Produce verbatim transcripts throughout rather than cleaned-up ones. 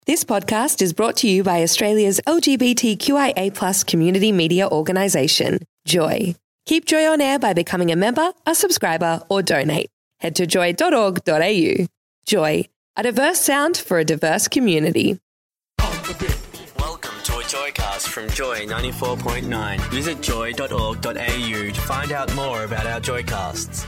This podcast is brought to you by Australia's L G B T Q I A plus community media organisation, Joy. Keep Joy on air by becoming a member, a subscriber or donate. Head to joy dot org dot a u. Joy, a diverse sound for a diverse community. Welcome to a Joycast from Joy ninety-four point nine. Visit joy dot org dot a u to find out more about our Joycasts.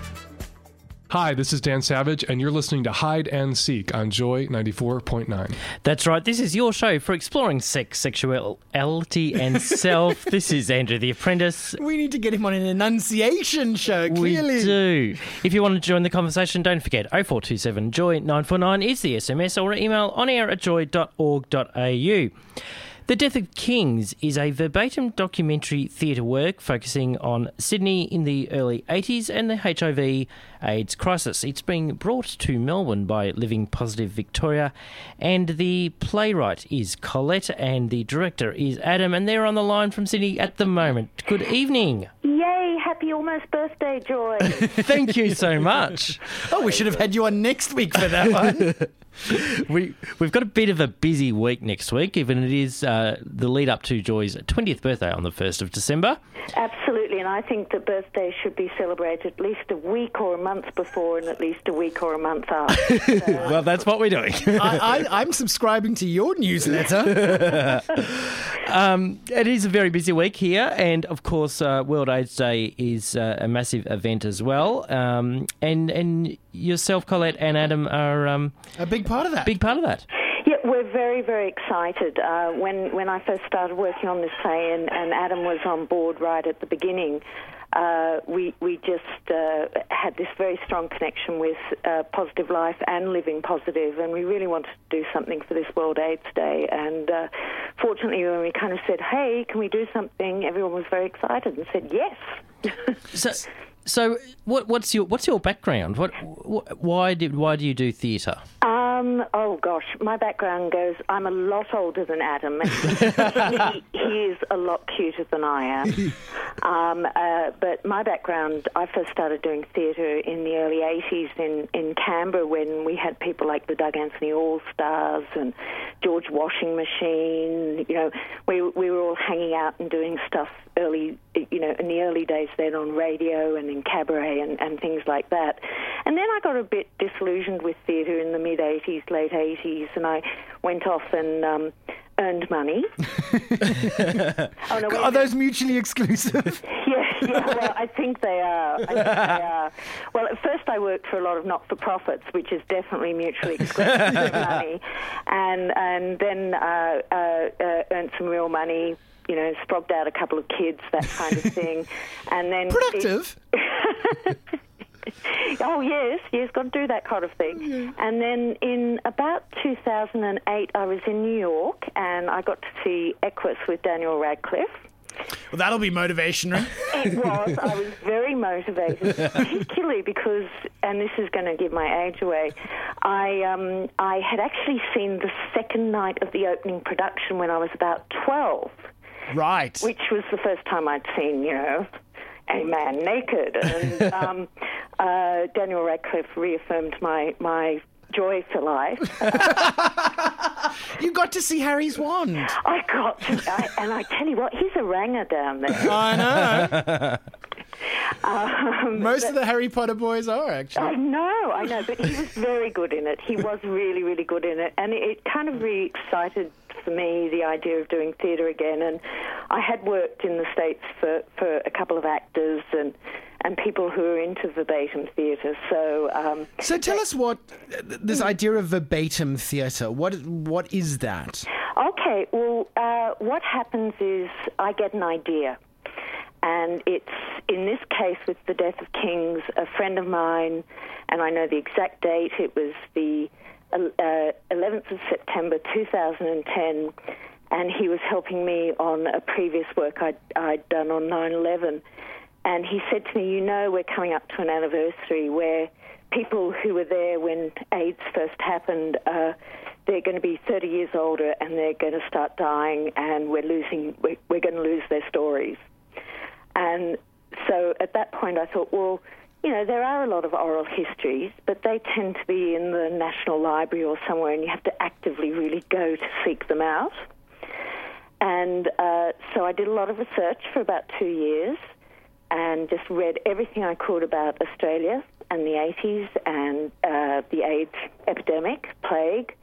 Hi, this is Dan Savage, and you're listening to Hide and Seek on Joy ninety-four point nine. That's right. This is your show for exploring sex, sexuality, and self. This is Andrew the Apprentice. We need to get him on an enunciation show, clearly. We do. If you want to join the conversation, don't forget oh four two seven Joy nine four nine is the S M S, or email on air at joy dot org dot a u. The Death of Kings is a verbatim documentary theatre work focusing on Sydney in the early eighties and the H I V AIDS crisis. It's being brought to Melbourne by Living Positive Victoria, and the playwright is Colette and the director is Adam, and they're on the line from Sydney at the moment. Good evening. Yay, happy almost birthday, Joy. Thank you so much. Oh, we should have had you on next week for that one. We, we've got a bit of a busy week next week, given it is uh, the lead up to Joy's twentieth birthday on the first of December. Absolutely, and I think that birthdays should be celebrated at least a week or a month before and at least a week or a month after. So, well, that's what we're doing. I, I, I'm subscribing to your newsletter. um, it is a very busy week here, and of course, uh, World AIDS Day is uh, a massive event as well. Um, and and yourself, Colette, and Adam are um, a big part of that. Big part of that. Yeah, we're very, very excited. Uh, when when I first started working on this play, and, and Adam was on board right at the beginning, uh, we we just uh, had this very strong connection with uh, Positive Life and Living Positive, and we really wanted to do something for this World AIDS Day. And uh, fortunately, when we kind of said, "Hey, can we do something?" everyone was very excited and said yes. so, so what, what's your what's your background? What, what why did why do you do theatre? Um, oh gosh, my background goes, I'm a lot older than Adam. he, he is a lot cuter than I am. Um, uh, but my background, I first started doing theatre in the early eighties in, in Canberra, when we had people like the Doug Anthony All-Stars and George Washing Machine. You know, we we were all hanging out and doing stuff early, you know, in the early days then on radio and in cabaret and, and things like that. And then I got a bit disillusioned with theatre in the mid-eighties, late eighties, and I went off and um, earned money. oh, no, are those mutually exclusive? Yeah, yeah, well, I think they are. I think they are. Well, at first I worked for a lot of not-for-profits, which is definitely mutually exclusive of money, and, and then uh, uh, uh, earned some real money, you know, sprogged out a couple of kids, that kind of thing. And then productive. It, oh, yes, yes, got to do that kind of thing. Yeah. And then in about two thousand eight, I was in New York, and I got to see Equus with Daniel Radcliffe. Well, that'll be motivational. It was. I was very motivated, particularly because, and this is going to give my age away, I um, I had actually seen the second night of the opening production when I was about twelve. Right. Which was the first time I'd seen, you know, a man naked. And um, uh, Daniel Radcliffe reaffirmed my, my joy for life. You got to see Harry's wand. I got to, I, and I tell you what, he's a ranger down there. I know. Um, Most but, of the Harry Potter boys are, actually. I know, I know, but he was very good in it. He was really, really good in it. And it, it kind of really excited for me the idea of doing theatre again. And I had worked in the States for, for a couple of actors and and people who are into verbatim theatre. So, um, so tell us what this idea of verbatim theatre. What what is that? Okay, well, uh, what happens is I get an idea. And it's, in this case, with The Death of Kings, a friend of mine, and I know the exact date, it was the uh, eleventh of September two thousand ten, and he was helping me on a previous work I'd, I'd done on nine eleven. And he said to me, you know, we're coming up to an anniversary where people who were there when AIDS first happened, uh, they're going to be thirty years older and they're going to start dying, and we're losing, we're, we're going to lose their stories. And so at that point I thought, well, you know, there are a lot of oral histories, but they tend to be in the National Library or somewhere, and you have to actively really go to seek them out. And uh, so I did a lot of research for about two years and just read everything I could about Australia and the eighties and uh, the AIDS epidemic, plague.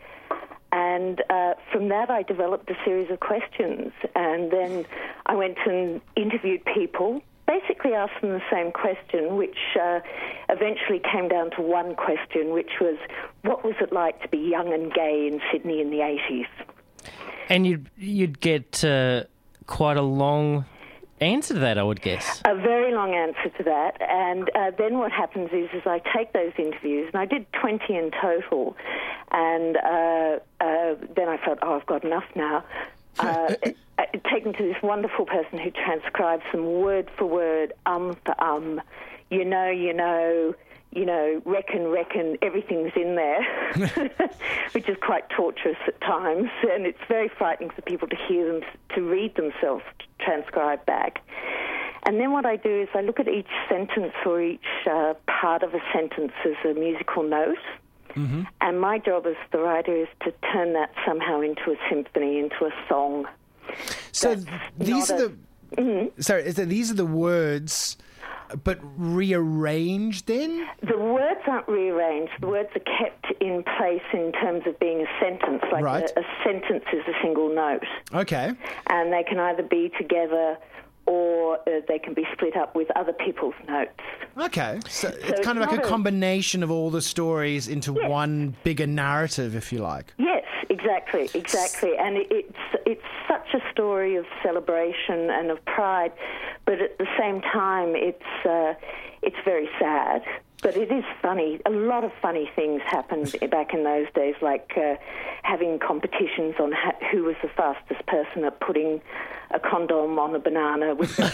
And uh, from that, I developed a series of questions. And then I went and interviewed people, basically asked them the same question, which uh, eventually came down to one question, which was, what was it like to be young and gay in Sydney in the eighties? And you'd, you'd get uh, quite a long answer to that, I would guess. A very long answer to that. And uh, then what happens is, is I take those interviews, and I did twenty in total, and uh, uh, then I thought, oh, I've got enough now. Uh, take them to this wonderful person who transcribes them word for word, um for um, you know, you know, you know, reckon, reckon, everything's in there, which is quite torturous at times, and it's very frightening for people to hear them, to read themselves transcribed back. And then what I do is I look at each sentence or each uh, part of a sentence as a musical note, mm-hmm. and my job as the writer is to turn that somehow into a symphony, into a song. So That's these are a, the... Mm-hmm. Sorry, is that these are the words... but rearranged then? The words aren't rearranged. The words are kept in place in terms of being a sentence. Like right. a, a sentence is a single note. Okay. And they can either be together or uh, they can be split up with other people's notes. Okay. So, So it's kind it's of like a not a- combination of all the stories into Yes. one bigger narrative, if you like. Yes, exactly, exactly. And it, it's it's such a story of celebration and of pride, but at the same time, it's uh, it's very sad. But it is funny. A lot of funny things happened back in those days, like uh, having competitions on ha- who was the fastest person at putting a condom on a banana. With the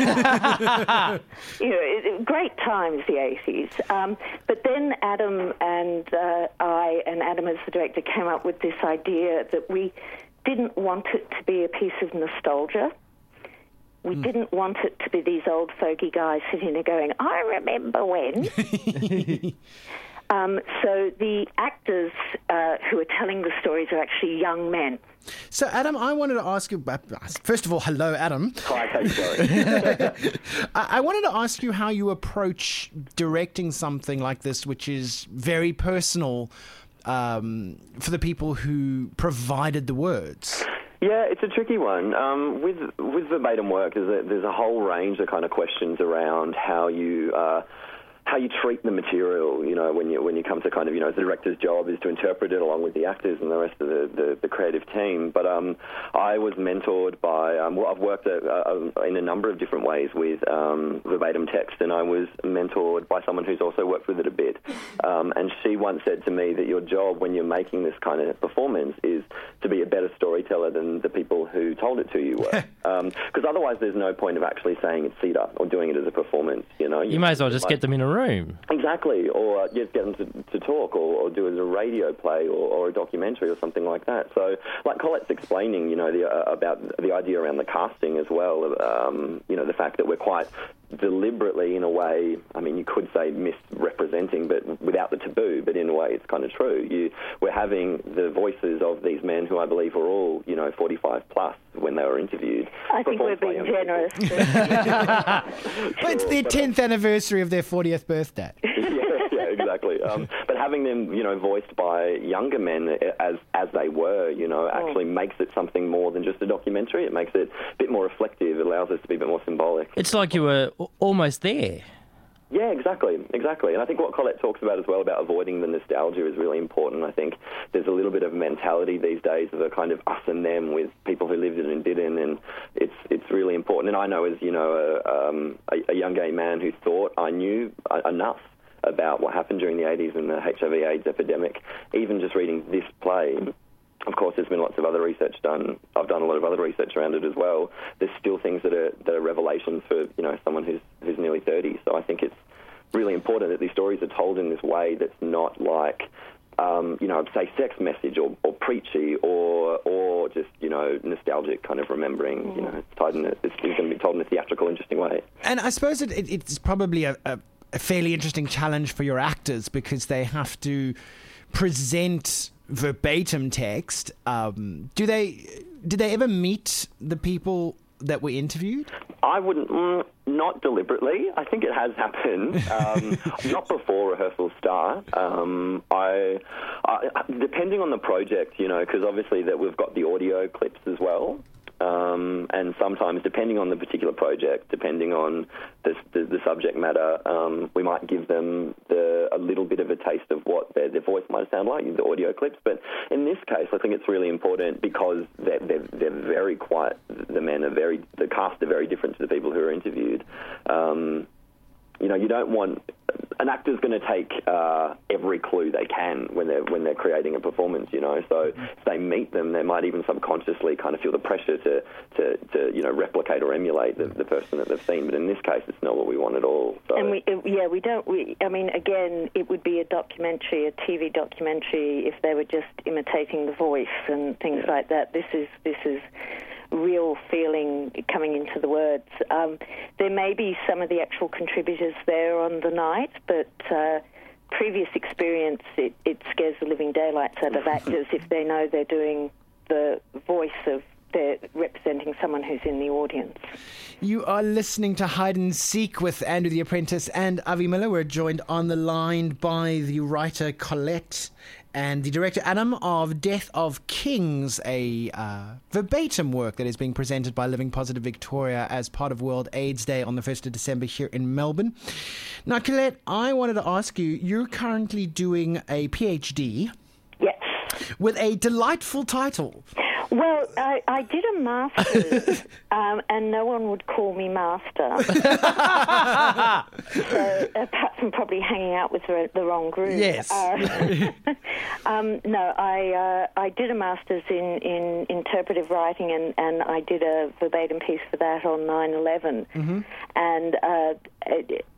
you know, it, it, great times, the eighties. Um, but then Adam and uh, I, and Adam as the director, came up with this idea that we didn't want it to be a piece of nostalgia. We mm. didn't want it to be these old fogey guys sitting there going, I remember when. um, so the actors uh, who are telling the stories are actually young men. So, Adam, I wanted to ask you, first of all, hello, Adam. Hi, Kate, sorry. I wanted to ask you how you approach directing something like this, which is very personal um, for the people who provided the words. Yeah, it's a tricky one. Um, with with verbatim work, there's a, there's a whole range of kind of questions around how you uh, how you treat the material. You know, when you when you come to kind of, you know, the director's job is to interpret it along with the actors and the rest of the, the, the creative team. But um, I was mentored by um, well, I've worked at, uh, in a number of different ways with um, verbatim text, and I was mentored by someone who's also worked with it a bit. Um, and she once said to me that your job when you're making this kind of performance is to be a better storyteller than the people who told it to you were. Because um, otherwise there's no point of actually saying it's theatre or doing it as a performance. You know, you, You may as well just like, get them in a room. Exactly, or just get them to, to talk, or, or do it as a radio play, or, or a documentary, or something like that. So, like Colette's explaining, you know, the, uh, about the idea around the casting as well. Um, you know, the fact that we're quite deliberately, in a way, I mean, you could say misrepresenting, but without the taboo, but in a way it's kind of true. You, we're having the voices of these men who I believe were all, you know, forty-five plus when they were interviewed. I think we're being generous. Well, it's their tenth anniversary of their fortieth birthday. yeah, yeah, exactly. Um, but having them, you know, voiced by younger men as as they were, you know, actually oh. makes it something more than just a documentary. It makes it a bit more reflective. It allows us to be a bit more symbolic. It's like you were almost there. Yeah, exactly, exactly. And I think what Colette talks about as well about avoiding the nostalgia is really important. I think there's a little bit of mentality these days of a kind of us and them with people who lived it and didn't, and it's it's really important. And I know as, you know, a, um, a, a young gay man who thought I knew enough about what happened during the eighties and the H I V AIDS epidemic, even just reading this play. Of course, there's been lots of other research done. I've done a lot of other research around it as well. There's still things that are that are revelations for, you know, someone who's who's nearly thirty. So I think it's really important that these stories are told in this way that's not like, um, you know, say sex message or, or preachy or or just, you know, nostalgic kind of remembering. Mm. You know, it's tied in a, it's, it's going to be told in a theatrical, interesting way. And I suppose it, it, it's probably a, a a fairly interesting challenge for your actors because they have to present verbatim text. Um, do they did they ever meet the people that were interviewed? I wouldn't, mm, not deliberately. I think it has happened, um, not before rehearsals start. Um, I, I, depending on the project, you know, because obviously that we've got the audio clips as well. Um, and sometimes, depending on the particular project, depending on the, the, the subject matter, um, we might give them the, a little bit of a taste of what their, their voice might sound like, the audio clips. But in this case, I think it's really important because they're, they're, they're very quiet. The men are very, the cast are very different to the people who are interviewed. Um, you know, you don't want... An actor's going to take uh, every clue they can when they're when they're creating a performance, you know. So if they meet them, they might even subconsciously kind of feel the pressure to, to, to you know, replicate or emulate the, the person that they've seen. But in this case, it's not what we want at all. So. And we, yeah, we don't. We, I mean, again, it would be a documentary, a T V documentary, if they were just imitating the voice and things Yeah. like that. This is this is. real feeling coming into the words. Um, there may be some of the actual contributors there on the night, but uh, previous experience, it, it scares the living daylights out of actors if they know they're doing the voice of, they're representing someone who's in the audience. You are listening to Hide and Seek with Andrew the Apprentice and Avi Miller. We're joined on the line by the writer Colette and the director Adam of Death of Kings, a uh, verbatim work that is being presented by Living Positive Victoria as part of World AIDS Day on the first of December here in Melbourne. Now, Colette, I wanted to ask you, you're currently doing a PhD. Yes. With a delightful title. Well, I, I did a master's, um, and no one would call me master. So, apart from probably hanging out with the, the wrong group. Yes. Uh, um, no, I uh, I did a master's in, in interpretive writing, and, and I did a verbatim piece for that on nine eleven. Mm-hmm. And uh, it,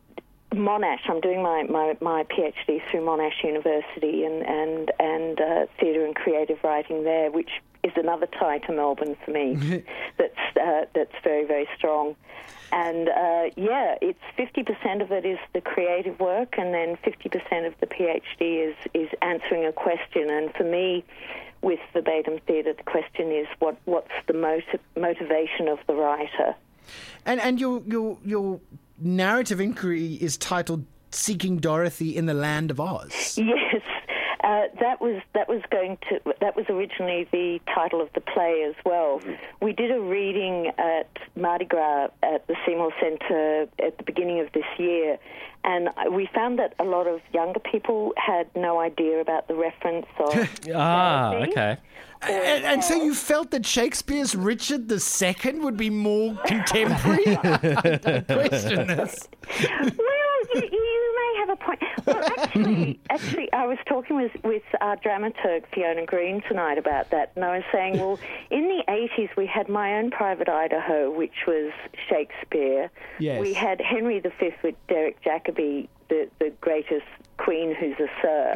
Monash, I'm doing my, my, my PhD through Monash University and and and uh, theatre and creative writing there, which is another tie to Melbourne for me. that's uh, that's very very strong, and uh, yeah, it's fifty percent of it is the creative work, and then fifty percent of the PhD is is answering a question. And for me, with verbatim theatre, the question is what what's the motiv- motivation of the writer. And and your your your narrative inquiry is titled "Seeking Dorothy in the Land of Oz." Yes, uh, that was that was going to that was originally the title of the play as well. We did a reading at Mardi Gras at the Seymour Centre at the beginning of this year, and we found that a lot of younger people had no idea about the reference of Ah, Dorothy. okay. And, and so you felt that Shakespeare's Richard the Second would be more contemporary? I don't question this. Well, you, you may have a point. Well, actually, actually, I was talking with with our dramaturg Fiona Green tonight about that, and I was saying, well, in the eighties we had My Own Private Idaho, which was Shakespeare. Yes. We had Henry the Fifth with Derek Jacobi, the the greatest queen who's a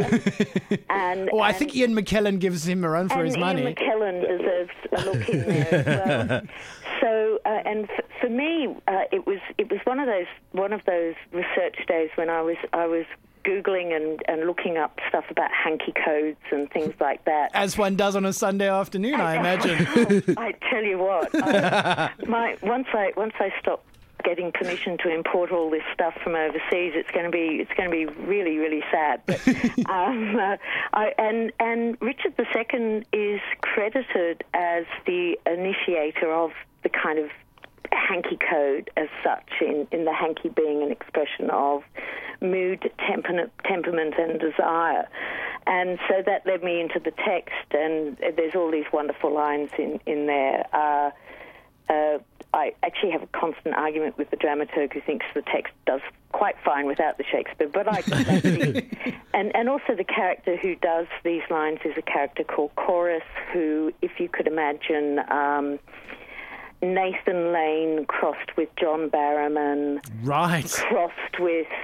sir. and Oh, I and, think Ian McKellen gives him a run for and his Ian money. McKellen deserves a look in there as well. So, uh, and f- for me, uh, it was it was one of those one of those research days when I was I was Googling and, and looking up stuff about hanky codes and things like that. As one does on a Sunday afternoon, I imagine. I tell you what, I, my once I once I stopped getting permission to import all this stuff from overseas, it's going to be it's going to be really really sad. But, um, uh, I, and and Richard the Second is credited as the initiator of the kind of hanky code as such, in, in the hanky being an expression of mood, temperament, temperament and desire. And so that led me into the text, and there's all these wonderful lines in, in there. Uh, uh, I actually have a constant argument with the dramaturg who thinks the text does quite fine without the Shakespeare, but I just actually... and, and also the character who does these lines is a character called Chorus, who, if you could imagine... Um, Nathan Lane crossed with John Barrowman, Right. crossed with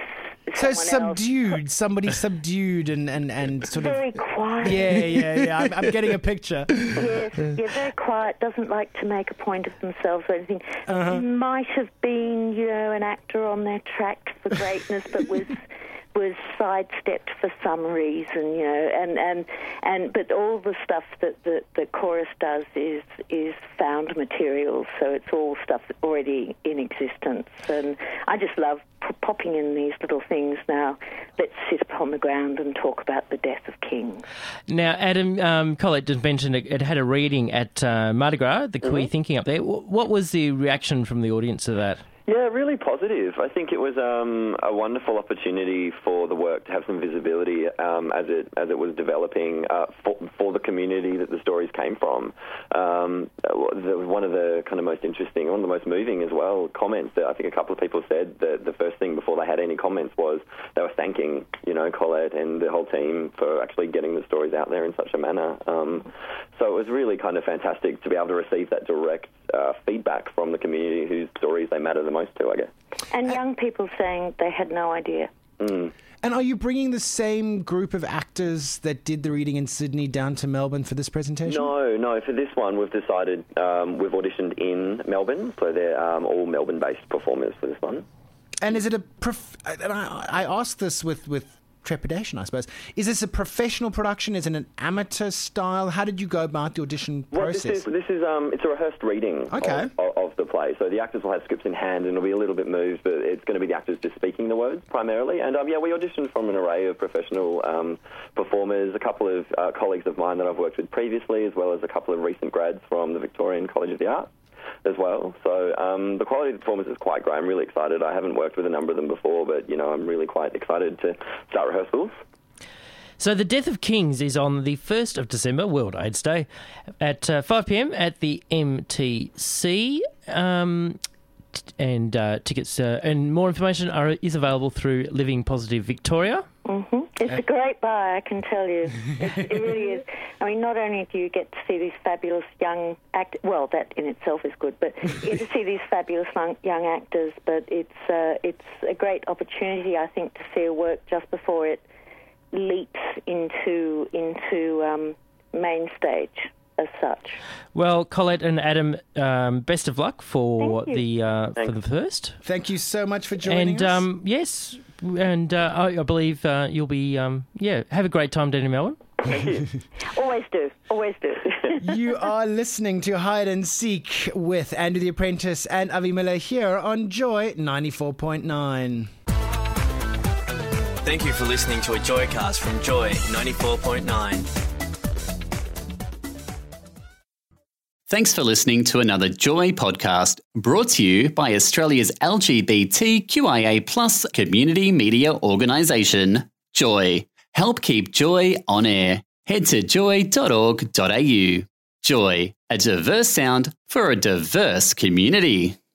So someone subdued, else. somebody subdued and, and, and sort Very of... quiet. Yeah, yeah, yeah. I'm, I'm getting a picture. Yes, yeah, very quiet, doesn't like to make a point of themselves or anything. Uh-huh. Might have been, you know, an actor on their track for greatness, but was was sidestepped for some reason, you know, and, and, and but all the stuff that the, the chorus does is is found material, so it's all stuff already in existence. And I just love p- popping in these little things now. Let's sit upon the ground and talk about the death of kings. Now, Adam, um, Colette just mentioned it, it had a reading at uh, Mardi Gras, the Queer Mm-hmm. Thinking up there. W- what was the reaction from the audience to that? Yeah, really positive. I think it was um, a wonderful opportunity for the work to have some visibility um, as it as it was developing uh, for, for the community that the stories came from. Um, the, one of the kind of most interesting, one of the most moving as well, comments that I think a couple of people said that the first thing before they had any comments was they were thanking, you know, Colette and the whole team for actually getting the stories out there in such a manner. Um, so it was really kind of fantastic to be able to receive that direct uh, feedback from the community whose stories they matter the most to, I guess. And young people saying they had no idea. Mm. And are you bringing the same group of actors that did the reading in Sydney down to Melbourne for this presentation? No, no. For this one, we've decided um, we've auditioned in Melbourne, so they're um, all Melbourne-based performers for this one. And is it a... Prof- and I, I asked this with, with trepidation, I suppose. Is this a professional production? Is it an amateur style? How did you go about the audition Well, process? this is this is um, it's a rehearsed reading Okay. of, of, of the play. So the actors will have scripts in hand, and it'll be a little bit moved, but it's going to be the actors just speaking the words primarily. And um, yeah, we auditioned from an array of professional um, performers, a couple of uh, colleagues of mine that I've worked with previously, as well as a couple of recent grads from the Victorian College of the Arts as well. So um, the quality of the performance is quite great. I'm really excited. I haven't worked with a number of them before, but you know, I'm really quite excited to start rehearsals. So The Death of Kings is on the first of December, World AIDS Day, at uh, five p.m. at the M T C. Um, t- and uh, tickets uh, and more information are, is available through Living Positive Victoria. hmm It's a great buy, I can tell you. It, it really is. I mean, not only do you get to see these fabulous young actors, well, that in itself is good, but you get to see these fabulous young actors, but it's uh, it's a great opportunity, I think, to see a work just before it leaps into into um, main stage as such. Well, Colette and Adam, um, best of luck for Thank the uh, for Thanks. the first. Thank you so much for joining And us. um, yes, and uh, I, I believe uh, you'll be um, yeah have a great time down in Melbourne. Always do, always do. You are listening to Hide and Seek with Andrew the Apprentice and Avi Miller here on Joy ninety-four point nine. Thank you for listening to a Joycast from Joy ninety-four point nine. Thanks for listening to another Joy podcast brought to you by Australia's L G B T Q I A plus community media organisation, Joy. Help keep Joy on air. Head to joy dot org dot a u. Joy, a diverse sound for a diverse community.